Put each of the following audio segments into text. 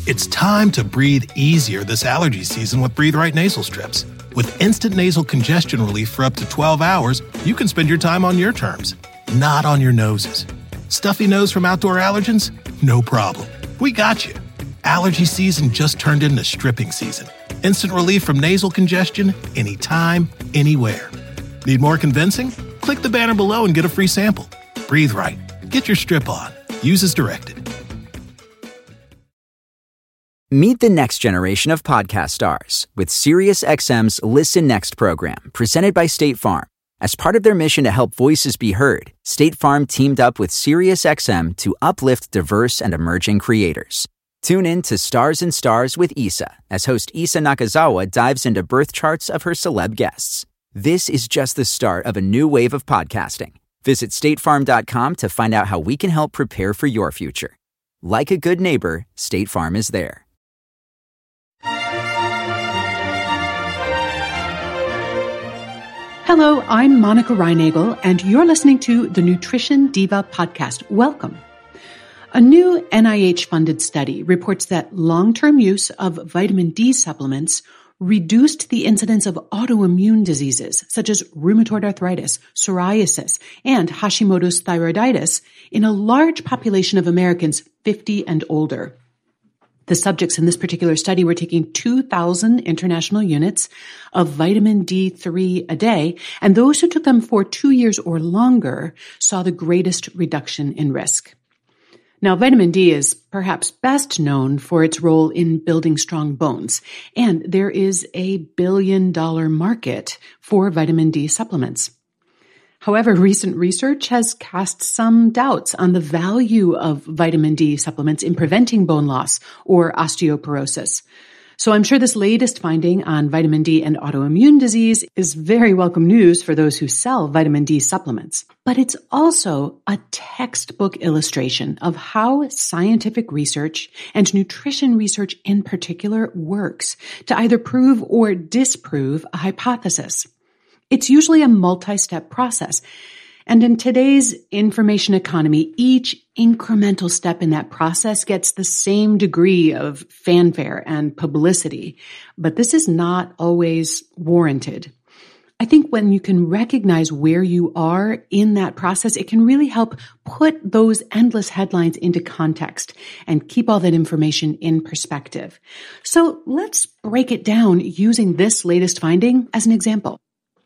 It's time to breathe easier this allergy season with Breathe Right nasal strips. With instant nasal congestion relief for up to 12 hours, you can spend your time on your terms, not on your noses. Stuffy nose from outdoor allergens? No problem. We got you. Allergy season just turned into stripping season. Instant relief from nasal congestion, anytime, anywhere. Need more convincing? Click the banner below and get a free sample. Breathe Right. Get your strip on. Use as directed. Meet the next generation of podcast stars with SiriusXM's Listen Next program, presented by State Farm. As part of their mission to help voices be heard, State Farm teamed up with SiriusXM to uplift diverse and emerging creators. Tune in to Stars and Stars with Issa, as host Issa Nakazawa dives into birth charts of her celeb guests. This is just the start of a new wave of podcasting. Visit statefarm.com to find out how we can help prepare for your future. Like a good neighbor, State Farm is there. Hello, I'm Monica Reinagel, and you're listening to the Nutrition Diva podcast. Welcome. A new NIH-funded study reports that long-term use of vitamin D supplements reduced the incidence of autoimmune diseases such as rheumatoid arthritis, psoriasis, and Hashimoto's thyroiditis in a large population of Americans 50 and older. The subjects in this particular study were taking 2,000 international units of vitamin D3 a day, and those who took them for 2 years or longer saw the greatest reduction in risk. Now, vitamin D is perhaps best known for its role in building strong bones, and there is a billion-dollar market for vitamin D supplements. However, recent research has cast some doubts on the value of vitamin D supplements in preventing bone loss or osteoporosis. So I'm sure this latest finding on vitamin D and autoimmune disease is very welcome news for those who sell vitamin D supplements. But it's also a textbook illustration of how scientific research and nutrition research in particular works to either prove or disprove a hypothesis. It's usually a multi-step process. And in today's information economy, each incremental step in that process gets the same degree of fanfare and publicity. But this is not always warranted. I think when you can recognize where you are in that process, it can really help put those endless headlines into context and keep all that information in perspective. So let's break it down using this latest finding as an example.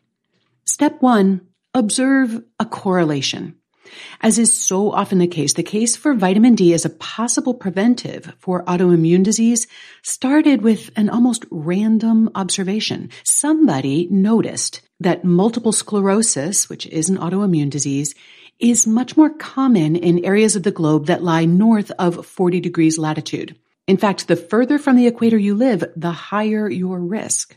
Step 1, observe a correlation. As is so often the case for vitamin D as a possible preventive for autoimmune disease started with an almost random observation. Somebody noticed that multiple sclerosis, which is an autoimmune disease, is much more common in areas of the globe that lie north of 40 degrees latitude. In fact, the further from the equator you live, the higher your risk.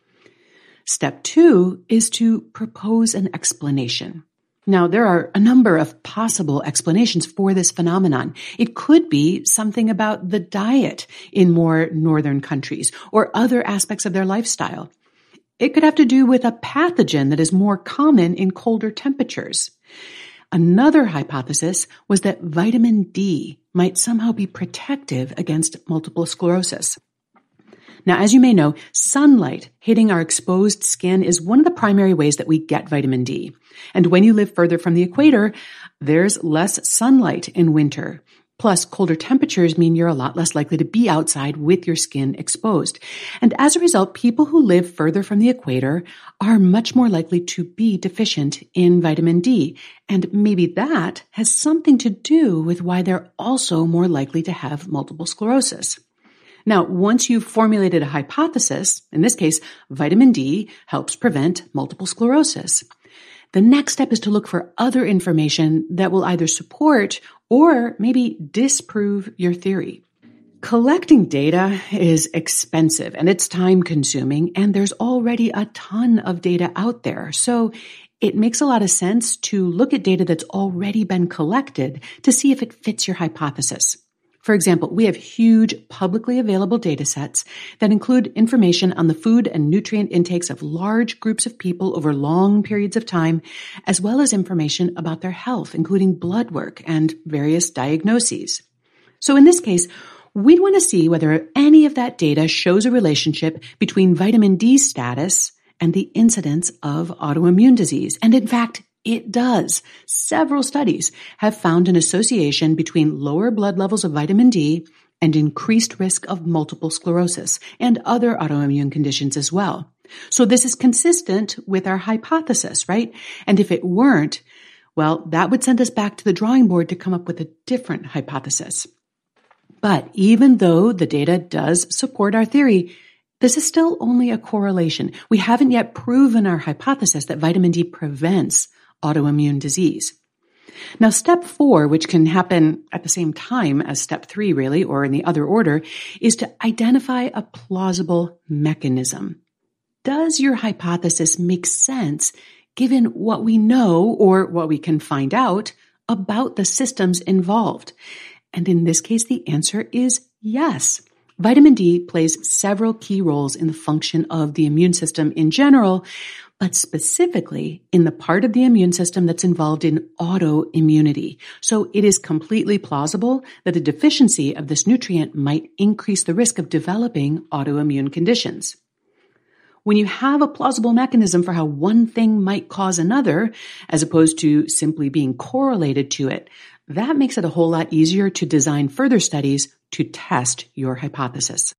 Step 2 is to propose an explanation. Now, there are a number of possible explanations for this phenomenon. It could be something about the diet in more northern countries or other aspects of their lifestyle. It could have to do with a pathogen that is more common in colder temperatures. Another hypothesis was that vitamin D might somehow be protective against multiple sclerosis. Now, as you may know, sunlight hitting our exposed skin is one of the primary ways that we get vitamin D. And when you live further from the equator, there's less sunlight in winter. Plus, colder temperatures mean you're a lot less likely to be outside with your skin exposed. And as a result, people who live further from the equator are much more likely to be deficient in vitamin D. And maybe that has something to do with why they're also more likely to have multiple sclerosis. Now, once you've formulated a hypothesis, in this case, vitamin D helps prevent multiple sclerosis. The next step is to look for other information that will either support or maybe disprove your theory. Collecting data is expensive and it's time-consuming, and there's already a ton of data out there. So it makes a lot of sense to look at data that's already been collected to see if it fits your hypothesis. For example, we have huge publicly available data sets that include information on the food and nutrient intakes of large groups of people over long periods of time, as well as information about their health, including blood work and various diagnoses. So in this case, We'd want to see whether any of that data shows a relationship between vitamin D status and the incidence of autoimmune disease. And in fact, it does. Several studies have found an association between lower blood levels of vitamin D and increased risk of multiple sclerosis and other autoimmune conditions as well. So this is consistent with our hypothesis, right? And if it weren't, well, that would send us back to the drawing board to come up with a different hypothesis. But even though the data does support our theory, this is still only a correlation. We haven't yet proven our hypothesis that vitamin D prevents autoimmune disease. Now, step 4, which can happen at the same time as step 3, really, or in the other order, is to identify a plausible mechanism. Does your hypothesis make sense given what we know or what we can find out about the systems involved? And in this case, the answer is yes. Vitamin D plays several key roles in the function of the immune system in general, but specifically in the part of the immune system that's involved in autoimmunity. So it is completely plausible that a deficiency of this nutrient might increase the risk of developing autoimmune conditions. When you have a plausible mechanism for how one thing might cause another, as opposed to simply being correlated to it, that makes it a whole lot easier to design further studies to test your hypothesis.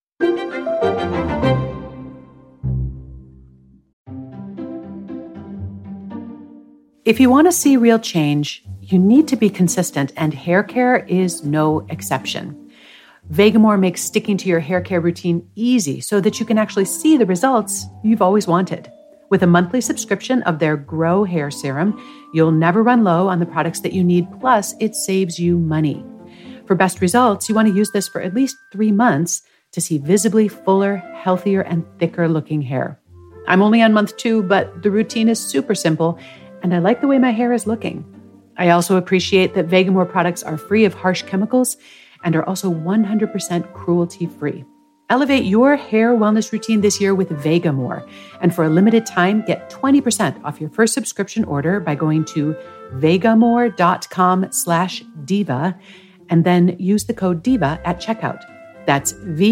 If you want to see real change, you need to be consistent, and hair care is no exception. Vegamour makes sticking to your hair care routine easy so that you can actually see the results you've always wanted. With a monthly subscription of their Grow Hair Serum, you'll never run low on the products that you need, plus it saves you money. For best results, you want to use this for at least 3 months to see visibly fuller, healthier, and thicker looking hair. I'm only on month 2, but the routine is super simple, and I like the way my hair is looking. I also appreciate that Vegamour products are free of harsh chemicals and are also 100% cruelty-free. Elevate your hair wellness routine this year with Vegamour. And for a limited time, get 20% off your first subscription order by going to vegamour.com/diva and then use the code DIVA at checkout. That's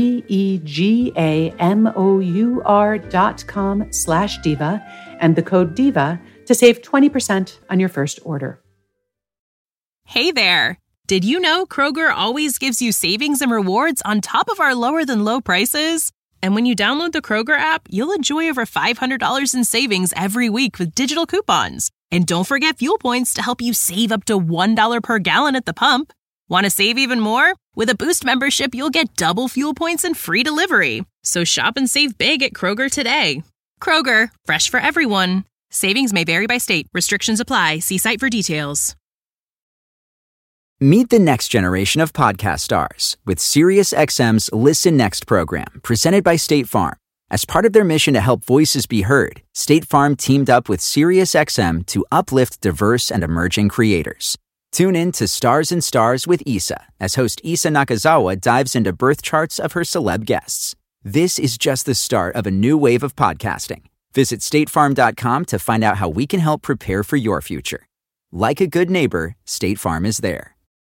vegamour.com/diva and the code DIVA to save 20% on your first order. Hey there! Did you know Kroger always gives you savings and rewards on top of our lower-than-low prices? And when you download the Kroger app, you'll enjoy over $500 in savings every week with digital coupons. And don't forget fuel points to help you save up to $1 per gallon at the pump. Want to save even more? With a Boost membership, you'll get double fuel points and free delivery. So shop and save big at Kroger today. Kroger, fresh for everyone. Savings may vary by state. Restrictions apply. See site for details. Meet the next generation of podcast stars with SiriusXM's Listen Next program, presented by State Farm. As part of their mission to help voices be heard, State Farm teamed up with SiriusXM to uplift diverse and emerging creators. Tune in to Stars and Stars with Issa, as host Issa Nakazawa dives into birth charts of her celeb guests. This is just the start of a new wave of podcasting. Visit statefarm.com to find out how we can help prepare for your future. Like a good neighbor, State Farm is there.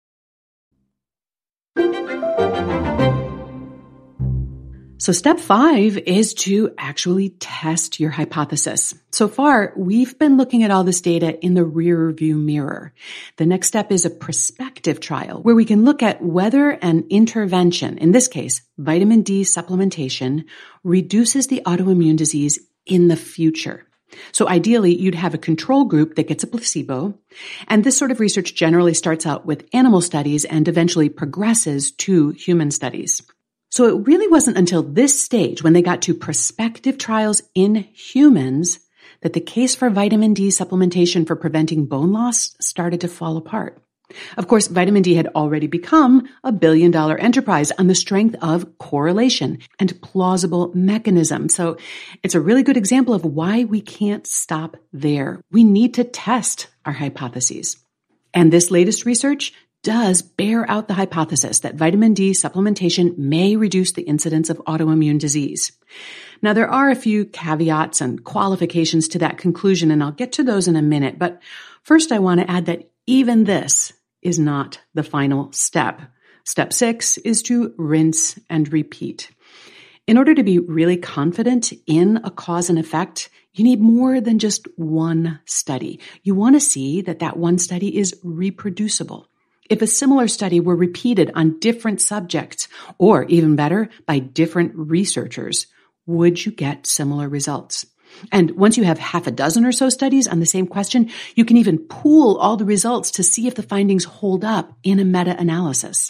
So step 5 is to actually test your hypothesis. So far, we've been looking at all this data in the rear view mirror. The next step is a prospective trial where we can look at whether an intervention, in this case, vitamin D supplementation, reduces the autoimmune disease in the future. So ideally, you'd have a control group that gets a placebo. And this sort of research generally starts out with animal studies and eventually progresses to human studies. So it really wasn't until this stage, when they got to prospective trials in humans, that the case for vitamin D supplementation for preventing bone loss started to fall apart. Of course, vitamin D had already become a billion-dollar enterprise on the strength of correlation and plausible mechanism. So it's a really good example of why we can't stop there. We need to test our hypotheses. And this latest research does bear out the hypothesis that vitamin D supplementation may reduce the incidence of autoimmune disease. Now, there are a few caveats and qualifications to that conclusion, and I'll get to those in a minute. But first, I want to add that even this is not the final step. Step 6 is to rinse and repeat. In order to be really confident in a cause and effect, you need more than just one study. You want to see that that one study is reproducible. If a similar study were repeated on different subjects, or even better, by different researchers, would you get similar results? And once you have half a dozen or so studies on the same question, you can even pool all the results to see if the findings hold up in a meta-analysis.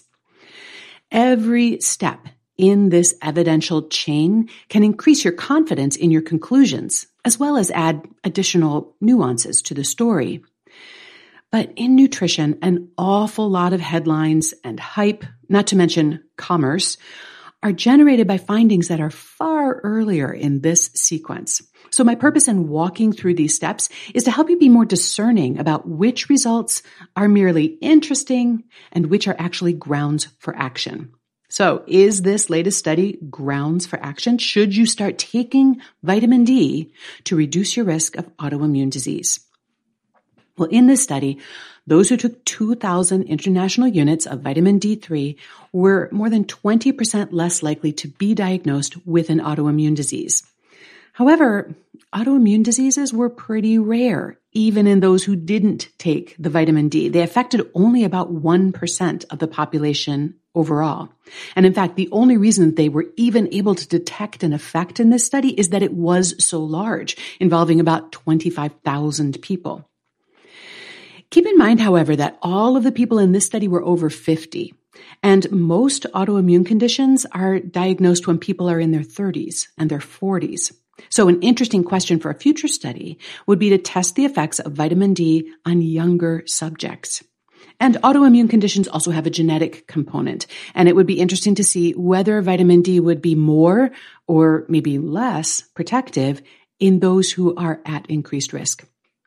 Every step in this evidential chain can increase your confidence in your conclusions, as well as add additional nuances to the story. But in nutrition, an awful lot of headlines and hype, not to mention commerce, are generated by findings that are far earlier in this sequence. So my purpose in walking through these steps is to help you be more discerning about which results are merely interesting and which are actually grounds for action. So is this latest study grounds for action? Should you start taking vitamin D to reduce your risk of autoimmune disease? Well, in this study, those who took 2,000 international units of vitamin D3 were more than 20% less likely to be diagnosed with an autoimmune disease. However, autoimmune diseases were pretty rare, even in those who didn't take the vitamin D. They affected only about 1% of the population overall. And in fact, the only reason they were even able to detect an effect in this study is that it was so large, involving about 25,000 people. Keep in mind, however, that all of the people in this study were over 50, and most autoimmune conditions are diagnosed when people are in their 30s and their 40s. So an interesting question for a future study would be to test the effects of vitamin D on younger subjects. And autoimmune conditions also have a genetic component, and it would be interesting to see whether vitamin D would be more or maybe less protective in those who are at increased risk.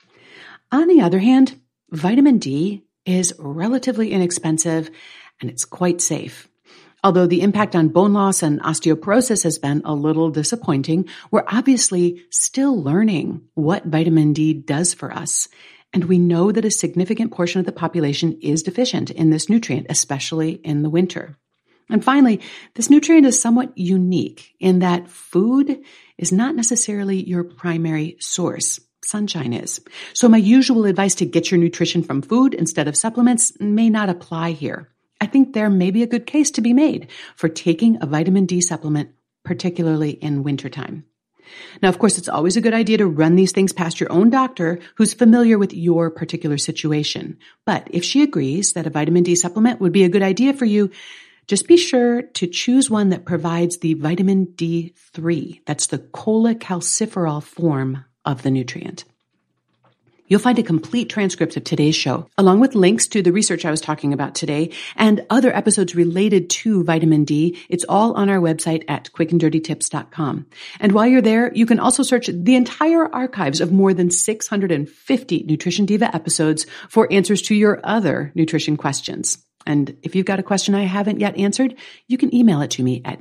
On the other hand, vitamin D is relatively inexpensive and it's quite safe. Although the impact on bone loss and osteoporosis has been a little disappointing, we're obviously still learning what vitamin D does for us. And we know that a significant portion of the population is deficient in this nutrient, especially in the winter. And finally, this nutrient is somewhat unique in that food is not necessarily your primary source. Sunshine is. So my usual advice to get your nutrition from food instead of supplements may not apply here. I think there may be a good case to be made for taking a vitamin D supplement, particularly in wintertime. Now, of course, it's always a good idea to run these things past your own doctor who's familiar with your particular situation. But if she agrees that a vitamin D supplement would be a good idea for you, just be sure to choose one that provides the vitamin D3. That's the cholecalciferol form of the nutrient. You'll find a complete transcript of today's show, along with links to the research I was talking about today and other episodes related to vitamin D. It's all on our website at quickanddirtytips.com. And while you're there, you can also search the entire archives of more than 650 Nutrition Diva episodes for answers to your other nutrition questions. And if you've got a question I haven't yet answered, you can email it to me at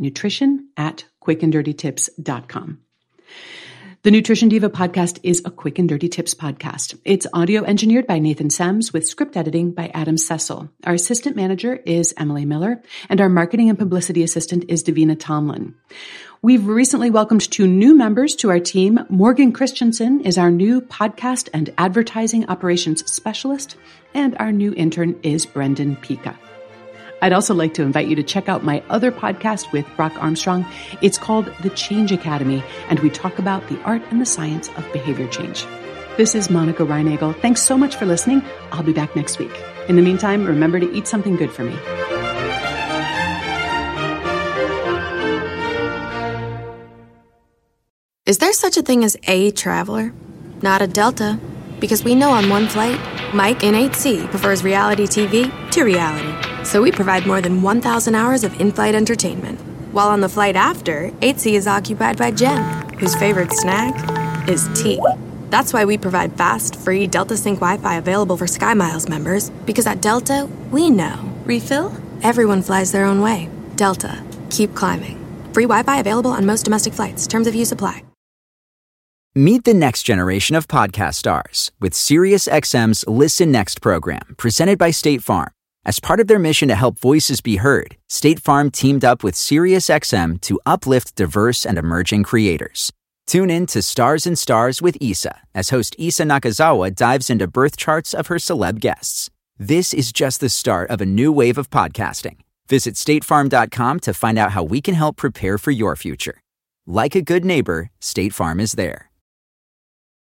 nutrition@quickanddirtytips.com. The Nutrition Diva podcast is a Quick and Dirty Tips podcast. It's audio engineered by Nathan Sems with script editing by Adam Cecil. Our assistant manager is Emily Miller, and our marketing and publicity assistant is Davina Tomlin. We've recently welcomed 2 new members to our team. Morgan Christensen is our new podcast and advertising operations specialist, and our new intern is Brendan Pica. I'd also like to invite you to check out my other podcast with Brock Armstrong. It's called The Change Academy, and we talk about the art and the science of behavior change. This is Monica Reinagel. Thanks so much for listening. I'll be back next week. In the meantime, remember to eat something good for me. Is there such a thing as a traveler? Not a Delta. Because we know on one flight, Mike in 8C prefers reality TV to reality. So we provide more than 1,000 hours of in-flight entertainment. While on the flight after, 8C is occupied by Jen, whose favorite snack is tea. That's why we provide fast, free Delta Sync Wi-Fi available for SkyMiles members. Because at Delta, we know. Refill? Everyone flies their own way. Delta. Keep climbing. Free Wi-Fi available on most domestic flights. Terms of use apply. Meet the next generation of podcast stars with SiriusXM's Listen Next program, presented by State Farm. As part of their mission to help voices be heard, State Farm teamed up with SiriusXM to uplift diverse and emerging creators. Tune in to Stars and Stars with Issa, as host Issa Nakazawa dives into birth charts of her celeb guests. This is just the start of a new wave of podcasting. Visit statefarm.com to find out how we can help prepare for your future. Like a good neighbor, State Farm is there.